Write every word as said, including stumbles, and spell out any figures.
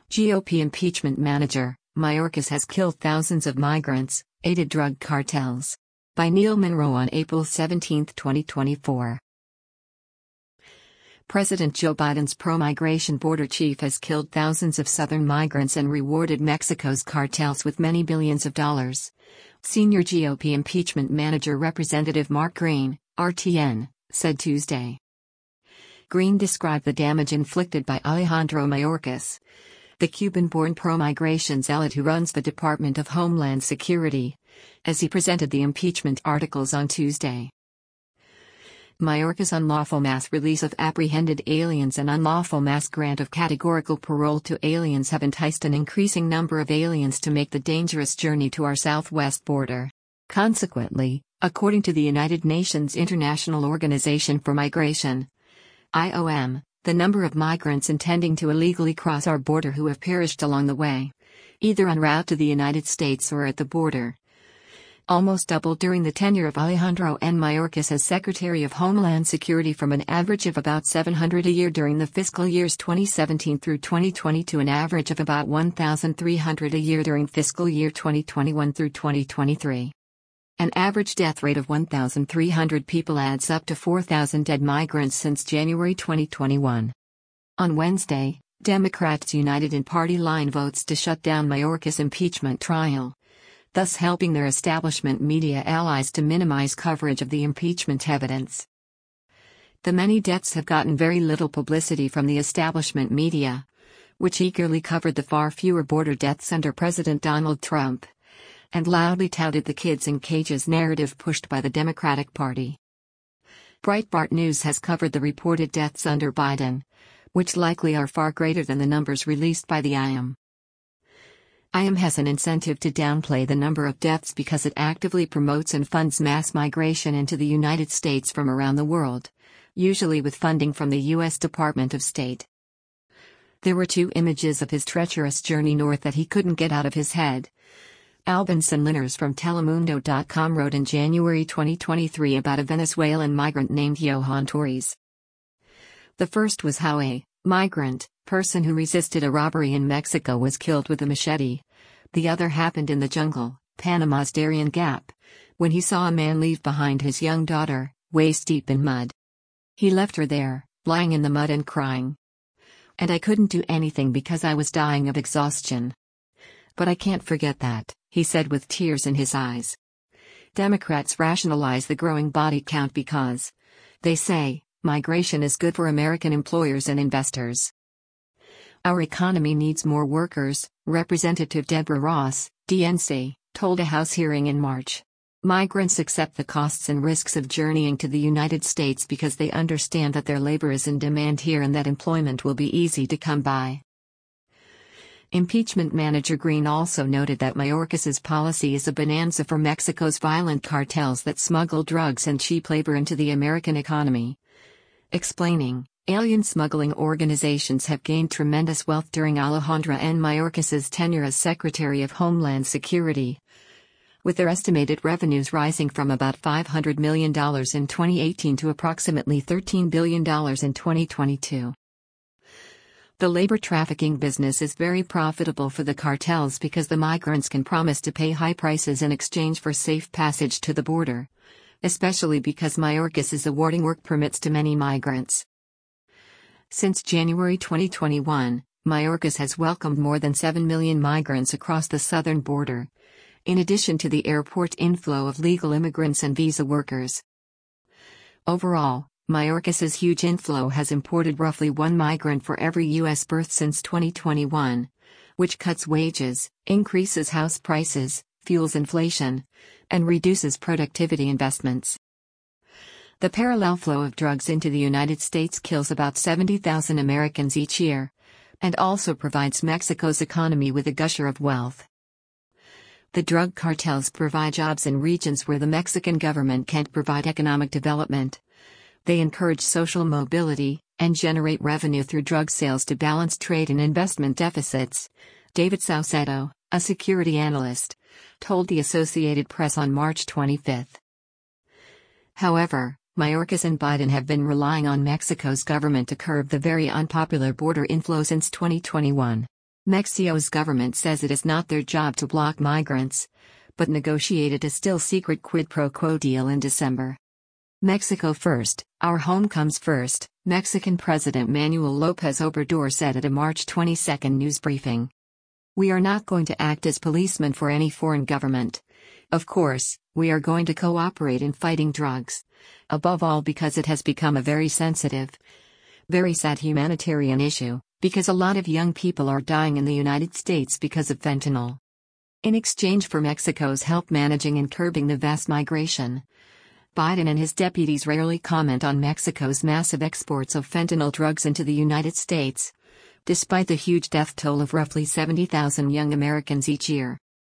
G O P impeachment manager, Mayorkas has killed thousands of migrants, aided drug cartels. By Neil Monroe on April seventeenth, twenty twenty-four. President Joe Biden's pro-migration border chief has killed thousands of southern migrants and rewarded Mexico's cartels with many billions of dollars. Senior G O P impeachment manager Representative Mark Green, R T N, said Tuesday. Green described the damage inflicted by Alejandro Mayorkas, the Cuban-born pro-migration zealot who runs the Department of Homeland Security, as he presented the impeachment articles on Tuesday. Mayorkas' unlawful mass release of apprehended aliens and unlawful mass grant of categorical parole to aliens have enticed an increasing number of aliens to make the dangerous journey to our southwest border. Consequently, according to the United Nations International Organization for Migration, I O M, the number of migrants intending to illegally cross our border who have perished along the way, either en route to the United States or at the border, almost doubled during the tenure of Alejandro N. Mayorkas as Secretary of Homeland Security from an average of about seven hundred a year during the fiscal years twenty seventeen through twenty twenty to an average of about one thousand three hundred a year during fiscal year twenty twenty-one through twenty twenty-three. An average death rate of one thousand three hundred people adds up to four thousand dead migrants since January twenty twenty-one. On Wednesday, Democrats united in party line votes to shut down Mayorkas' impeachment trial, thus helping their establishment media allies to minimize coverage of the impeachment evidence. The many deaths have gotten very little publicity from the establishment media, which eagerly covered the far fewer border deaths under President Donald Trump, and loudly touted the kids in cages narrative pushed by the Democratic Party. Breitbart News has covered the reported deaths under Biden, which likely are far greater than the numbers released by the I O M. I O M has an incentive to downplay the number of deaths because it actively promotes and funds mass migration into the United States from around the world, usually with funding from the U S Department of State. There were two images of his treacherous journey north that he couldn't get out of his head. Albinson Linners from Telemundo dot com wrote in January twenty twenty-three about a Venezuelan migrant named Johan Torres. The first was how a migrant person who resisted a robbery in Mexico was killed with a machete. The other happened in the jungle, Panama's Darien Gap, when he saw a man leave behind his young daughter, waist deep in mud. He left her there, lying in the mud and crying. And I couldn't do anything because I was dying of exhaustion. But I can't forget that, he said with tears in his eyes. Democrats rationalize the growing body count because, they say, migration is good for American employers and investors. Our economy needs more workers, Representative Deborah Ross, D N C, told a House hearing in March. Migrants accept the costs and risks of journeying to the United States because they understand that their labor is in demand here and that employment will be easy to come by. Impeachment manager Green also noted that Mayorkas' policy is a bonanza for Mexico's violent cartels that smuggle drugs and cheap labor into the American economy. Explaining, alien smuggling organizations have gained tremendous wealth during Alejandro N. Mayorkas' tenure as Secretary of Homeland Security, with their estimated revenues rising from about five hundred million dollars in twenty eighteen to approximately thirteen billion dollars in twenty twenty-two. The labor trafficking business is very profitable for the cartels because the migrants can promise to pay high prices in exchange for safe passage to the border, especially because Mayorkas is awarding work permits to many migrants. Since January twenty twenty-one, Mayorkas has welcomed more than seven million migrants across the southern border, in addition to the airport inflow of legal immigrants and visa workers. Overall, Mayorkas' huge inflow has imported roughly one migrant for every U S birth since twenty twenty-one, which cuts wages, increases house prices, fuels inflation, and reduces productivity investments. The parallel flow of drugs into the United States kills about seventy thousand Americans each year, and also provides Mexico's economy with a gusher of wealth. The drug cartels provide jobs in regions where the Mexican government can't provide economic development. They encourage social mobility and generate revenue through drug sales to balance trade and investment deficits, David Saucedo, a security analyst, told the Associated Press on March twenty-fifth. However, Mayorkas and Biden have been relying on Mexico's government to curb the very unpopular border inflow since twenty twenty-one. Mexico's government says it is not their job to block migrants, but negotiated a still-secret quid pro quo deal in December. Mexico first, our home comes first, Mexican President Manuel López Obrador said at a March twenty-second news briefing. We are not going to act as policemen for any foreign government. Of course, we are going to cooperate in fighting drugs. Above all because it has become a very sensitive, very sad humanitarian issue, because a lot of young people are dying in the United States because of fentanyl. In exchange for Mexico's help managing and curbing the vast migration, Biden and his deputies rarely comment on Mexico's massive exports of fentanyl drugs into the United States, despite the huge death toll of roughly seventy thousand young Americans each year.